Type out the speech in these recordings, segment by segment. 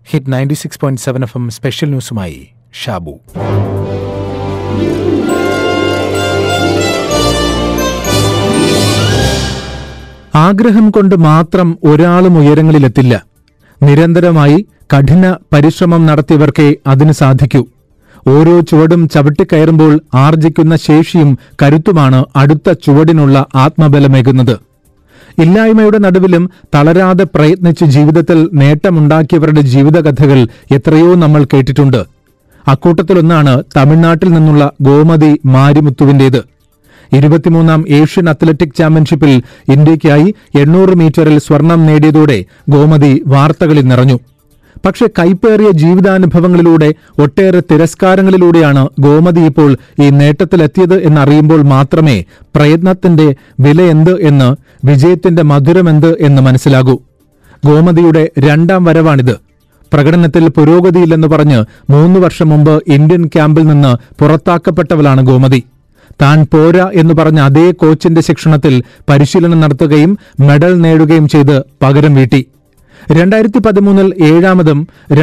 Hit 96.7 FM special ന്യൂസുമായി ഷാബു. ആഗ്രഹം കൊണ്ട് മാത്രം ഒരാളും ഉയരങ്ങളിലെത്തില്ല. നിരന്തരമായി കഠിന പരിശ്രമം നടത്തിയവർക്കേ അതിന് സാധിക്കൂ. ഓരോ ചുവടും ചവിട്ടിക്കയറുമ്പോൾ ആർജിക്കുന്ന ശേഷിയും കരുത്തുമാണ് അടുത്ത ചുവടിനുള്ള ആത്മബലമേകുന്നത്. ഇല്ലായ്മയുടെ നടുവിലും തളരാതെ പ്രയത്നിച്ച് ജീവിതത്തിൽ നേട്ടമുണ്ടാക്കിയവരുടെ ജീവിതകഥകൾ എത്രയോ നമ്മൾ കേട്ടിട്ടുണ്ട്. അക്കൂട്ടത്തിലൊന്നാണ് തമിഴ്നാട്ടിൽ നിന്നുള്ള ഗോമതി മാരിമുത്തുവിന്റേത്. 23ാം ഏഷ്യൻ അത്ലറ്റിക് ചാമ്പ്യൻഷിപ്പിൽ ഇന്ത്യയ്ക്കായി 800 മീറ്ററിൽ സ്വർണം നേടിയതോടെ ഗോമതി വാർത്തകളിൽ നിറഞ്ഞു. പക്ഷെ കൈപ്പേറിയ ജീവിതാനുഭവങ്ങളിലൂടെ ഒട്ടേറെ തിരസ്കാരങ്ങളിലൂടെയാണ് ഗോമതി ഇപ്പോൾ ഈ നേട്ടത്തിലെത്തിയത് എന്നറിയുമ്പോൾ മാത്രമേ പ്രയത്നത്തിന്റെ വിലയെന്ത് എന്ന്, വിജയത്തിന്റെ മധുരമെന്ത് എന്ന് മനസ്സിലാകൂ. ഗോമതിയുടെ രണ്ടാം വരവാണിത്. പ്രകടനത്തിൽ പുരോഗതിയില്ലെന്ന് പറഞ്ഞ് 3 വർഷം മുമ്പ് ഇന്ത്യൻ ക്യാമ്പിൽ നിന്ന് പുറത്താക്കപ്പെട്ടവളാണ് ഗോമതി. താൻ പോരാ എന്ന് പറഞ്ഞ അതേ കോച്ചിന്റെ ശിക്ഷണത്തിൽ പരിശീലനം നടത്തുകയും മെഡൽ നേടുകയും ചെയ്ത് പകരം വീട്ടി. 2013 7ാമതും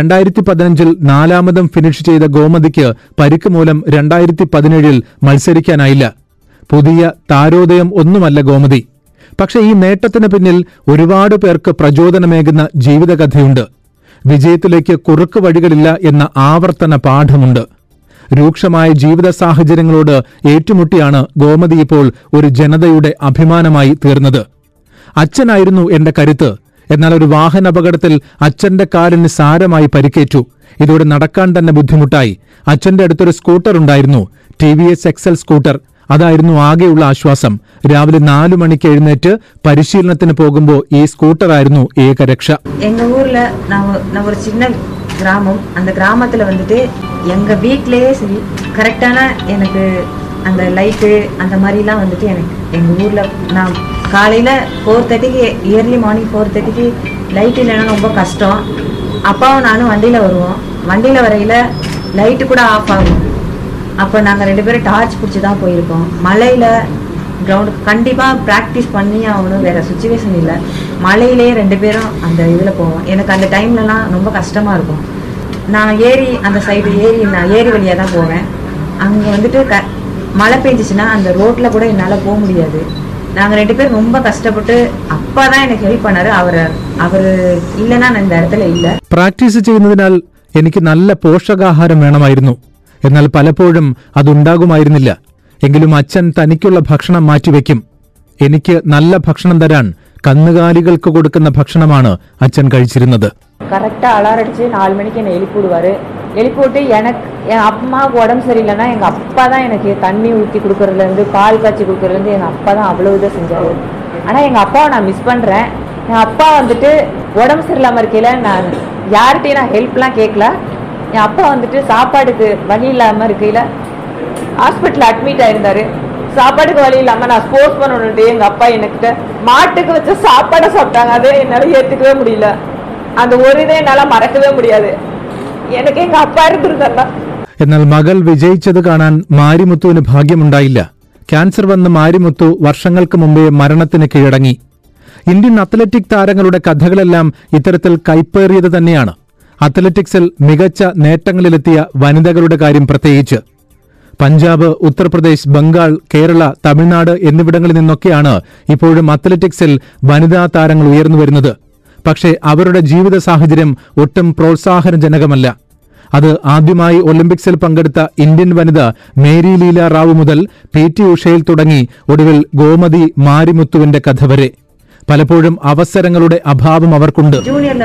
2015 4ാമതും ഫിനിഷ് ചെയ്ത ഗോമതിക്ക് പരിക്ക് മൂലം 2017 മത്സരിക്കാനായില്ല. പുതിയ താരോദയം ഒന്നുമല്ല ഗോമതി. പക്ഷേ ഈ നേട്ടത്തിന് പിന്നിൽ ഒരുപാട് പേർക്ക് പ്രചോദനമേകുന്ന ജീവിതകഥയുണ്ട്. വിജയത്തിലേക്ക് കുറുക്ക് വഴികളില്ല എന്ന ആവർത്തന പാഠമുണ്ട്. രൂക്ഷമായ ജീവിത സാഹചര്യങ്ങളോട് ഏറ്റുമുട്ടിയാണ് ഗോമതി ഇപ്പോൾ ഒരു ജനതയുടെ അഭിമാനമായി തീർന്നത്. അച്ഛനായിരുന്നു എന്റെ കരുത്ത്. എന്നാൽ ഒരു വാഹനാപകടത്തിൽ അച്ഛന്റെ കാലിന് സാരമായി പരിക്കേറ്റു. ഇതോടെ നടക്കാൻ തന്നെ ബുദ്ധിമുട്ടായി. അച്ഛന്റെ അടുത്തൊരു സ്കൂട്ടർ ഉണ്ടായിരുന്നു, TVS XL സ്കൂട്ടർ. അതായിരുന്നു ആകെയുള്ള ആശ്വാസം. രാവിലെ 4 മണിക്ക് എഴുന്നേറ്റ് പരിശീലനത്തിന് പോകുമ്പോൾ ഈ സ്കൂട്ടറായിരുന്നു ഏകരക്ഷ. எங்க ஊர்ல நான் ஒரு சின்ன கிராமம். அந்த கிராமத்துல வந்துட்டு எங்க வீட்லயே சரி கரெக்டான எனக்கு அந்த லைட்டு அந்த மாதிரிலாம் வந்துட்டு எனக்கு எங்கள் ஊரில் நான் காலையில் 4:30க்கு இயர்லி மார்னிங் 4:30க்கு லைட் இல்லைன்னா ரொம்ப கஷ்டம். அப்பாவும் நானும் வண்டியில் வருவோம். வண்டியில் வரையில் லைட்டு கூட ஆஃப் ஆகும். அப்போ நாங்கள் 2 பேரும் டார்ச் பிடிச்சி தான் போயிருக்கோம். மழையில் கிரவுண்டுக்கு கண்டிப்பாக ப்ராக்டிஸ் பண்ணி ஆகணும், வேறு சுச்சுவேஷன் இல்லை. மழையிலே 2 பேரும் அந்த இதில் போவோம். எனக்கு அந்த டைம்லலாம் ரொம்ப கஷ்டமாக இருக்கும். நான் ஏரி அந்த சைடு நான் ஏரி வழியாக தான் போவேன். அங்கே வந்துட்டு மழை பெஞ்சிச்சுன்னா அந்த ரோட்டில் கூட என்னால் போக முடியாது. நாங்கள் 2 பேரும் ரொம்ப கஷ்டப்பட்டு அப்பா தான் எனக்கு ஹெல்ப் பண்ணாரு. அவர் இல்லைன்னா நான் இந்த இடத்துல இல்லை. പ്രാക്ടീസ് ചെയ്യുന്നതിനാൽ എനിക്ക് നല്ല പോഷകാഹാരം വേണമായിരുന്നു. എന്നാൽ പലപ്പോഴും അതുണ്ടാകുമായിരുന്നില്ല. എങ്കിലും അച്ഛൻ തനിക്കുള്ള ഭക്ഷണം മാറ്റിവെക്കും. എനിക്ക് നല്ല ഭക്ഷണം തരാൻ കന്നുകാലികൾക്ക് കൊടുക്കുന്ന ഭക്ഷണമാണ് അച്ഛൻ കഴിച്ചിരുന്നത്. கரெக்டாக அலாரம் அடிச்சு 4 மணிக்கு என்னை எழுப்பி விடுவார். எழுப்பி விட்டு எனக்கு என் அம்மாவுக்கு உடம்பு சரியில்லைன்னா எங்கள் அப்பா தான் எனக்கு தண்ணி ஊற்றி கொடுக்குறதுலேருந்து பால் காய்ச்சி கொடுக்குறதுலேருந்து எங்கள் அப்பா தான் அவ்வளோ இதை செஞ்சார். ஆனால் எங்கள் அப்பாவை நான் மிஸ் பண்ணுறேன். என் அப்பா வந்துட்டு உடம்பு சரியில்லாமல் இருக்கையில் நான் யார்கிட்டையும் நான் ஹெல்ப்லாம் கேட்கல. என் அப்பா வந்துட்டு சாப்பாடுக்கு வழி இல்லாமல் இருக்கையில் ஹாஸ்பிட்டலில் அட்மிட் ஆயிருந்தார். சாப்பாடுக்கு வழி இல்லாமல் நான் ஸ்போர்ட்ஸ் பண்ணணுன்ட்டு எங்கள் அப்பா என்கிட்ட மாட்டுக்கு வச்ச சாப்பாடை சாப்பிட்டாங்க. அதே என்னால் ஏற்றுக்கவே முடியல. அந்த ஒரு இதை என்னால் மறக்கவே முடியாது. എനിക്ക് എന്റെ അപ്പ ഇരുന്നിരുന്നല്ല. എന്നാൽ മകൾ വിജയിച്ചത് കാണാൻ മാരിമുത്തുവിന് ഭാഗ്യമുണ്ടായില്ല. ക്യാൻസർ വന്ന മാരിമുത്തു വർഷങ്ങൾക്ക് മുമ്പേ മരണത്തിന് കീഴടങ്ങി. ഇന്ത്യൻ അത്ലറ്റിക് താരങ്ങളുടെ കഥകളെല്ലാം ഇത്തരത്തിൽ കൈപ്പേറിയത് തന്നെയാണ്. അത്ലറ്റിക്സിൽ മികച്ച നേട്ടങ്ങളിലെത്തിയ വനിതകളുടെ കാര്യം പ്രത്യേകിച്ച്. പഞ്ചാബ്, ഉത്തർപ്രദേശ്, ബംഗാൾ, കേരള, തമിഴ്നാട് എന്നിവിടങ്ങളിൽ നിന്നൊക്കെയാണ് ഇപ്പോഴും അത്ലറ്റിക്സിൽ വനിതാ താരങ്ങൾ ഉയർന്നുവരുന്നത്. പക്ഷേ അവരുടെ ജീവിത സാഹചര്യം ഒട്ടും പ്രോത്സാഹനജനകമല്ല. അത് ആദ്യമായി ഒളിമ്പിക്സിൽ പങ്കെടുത്ത ഇന്ത്യൻ വനിത മേരി ലീല റാവു മുതൽ PT ഉഷയിൽ തുടങ്ങി ഒടുവിൽ ഗോമതി മാരിമുത്തുവിന്റെ കഥ വരെ. പലപ്പോഴും അവസരങ്ങളുടെ അഭാവം അവർക്കുണ്ട്. ജൂനിയറിൽ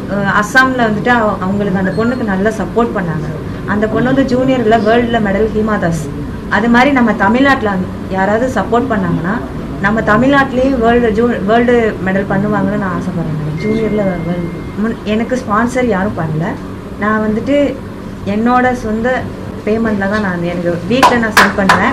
അസാമിൽ വന്നിട്ട് അവங்களுக்கு அந்த பொண்ணுக்கு நல்லா சப்போர்ட் பண்ணாங்க. அந்த பொண்ணு வந்து ஜூனியர்ல வேர்ல்ட்ல மெடல் ஹிமாதாஸ். அது மாதிரி நம்ம தமிழ்நாட்டில் யாராவது சப்போர்ட் பண்ணாங்கன்னா நம்ம தமிழ்நாட்டிலேயே வேர்ல்டு மெடல் பண்ணுவாங்கன்னு நான் ஆசைப்படுறேன். ஜூனியரில் எனக்கு ஸ்பான்சர் யாரும் பண்ணல. நான் வந்துட்டு என்னோட சொந்த பேமெண்ட்டில் தான் நான் எனக்கு வீட்டில் நான் சென்ட் பண்ணுவேன்.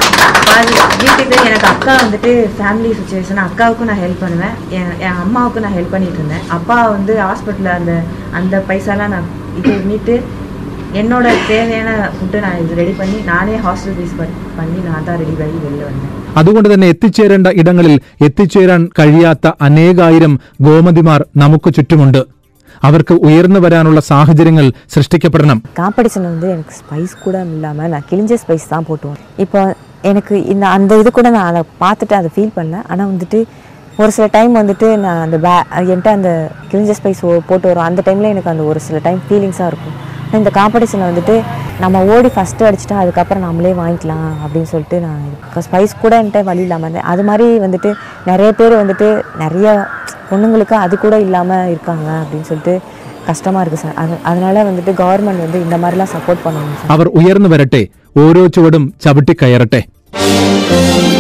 வீட்டுக்கு எனக்கு அக்கா வந்துட்டு ஃபேமிலி சுச்சுவேஷன், அக்காவுக்கும் நான் ஹெல்ப் பண்ணுவேன். என் அம்மாவுக்கும் நான் ஹெல்ப் பண்ணிட்டு இருந்தேன். அப்பா வந்து ஹாஸ்பிட்டலில் அந்த பைசாலாம் நான் இது மீட்டு என்னோட தேவையான ഫുഡ് நான் ഇത് റെഡി பண்ணி நானே ஹாஸ்டல் ஃபீஸ் பண்ணி நான் தான் ரெடி பண்ணி வெளில വന്നേ. അതുകൊണ്ട് തന്നെ എത്തിച്ചേരേണ്ട ഇടങ്ങളിൽ എത്തിച്ചേരാൻ കഴിയാത്ത അനേകായിരം ഗോമതിമാർ നമുക്ക് ചുറ്റുമുണ്ട്. അവർക്ക് ഉയർന്നു വരാനുള്ള സാഹചര്യങ്ങൾ സൃഷ്ടിക്കപ്പെടണം. காம்படிஷன் வந்து எனக்கு ஸ்பைஸ் கூட இல்லாமல் நான் கிழிஞ்ச ஸ்பைஸ் தான் போட்டுவேன். இப்போ எனக்கு அந்த இது கூட நான் அதை பார்த்துட்டு அதை ஃபீல் பண்ணேன். ஆனால் வந்துட்டு ஒரு சில டைம் வந்துட்டு நான் அந்த என்கிட்ட அந்த கிழிஞ்ச ஸ்பைஸ் போட்டு வரும். அந்த டைமில் எனக்கு அந்த ஒரு சில டைம் ஃபீலிங்ஸாக இருக்கும். இந்த காம்படிஷனில் வந்துட்டு நம்ம ஓடி ஃபஸ்ட்டு அடிச்சுட்டா அதுக்கப்புறம் நம்மளே வாங்கிக்கலாம் அப்படின்னு சொல்லிட்டு நான் ஸ்பைஸ் கூட என்கிட்ட வழி இல்லாமல் இருந்தேன். அது மாதிரி வந்துட்டு நிறைய பேர் வந்துட்டு நிறைய பொண்ணுங்களுக்கு அது கூட இல்லாமல் இருக்காங்க அப்படின்னு சொல்லிட்டு கஷ்டமாக இருக்குது சார். அதனால வந்துட்டு கவர்மெண்ட் வந்து இந்த மாதிரிலாம் சப்போர்ட் பண்ணணும் சார். അവർ ഉയർന്നു വരട്ടെ, ഓരോ ചുവടും ചവിട്ടി കയറട്ടെ.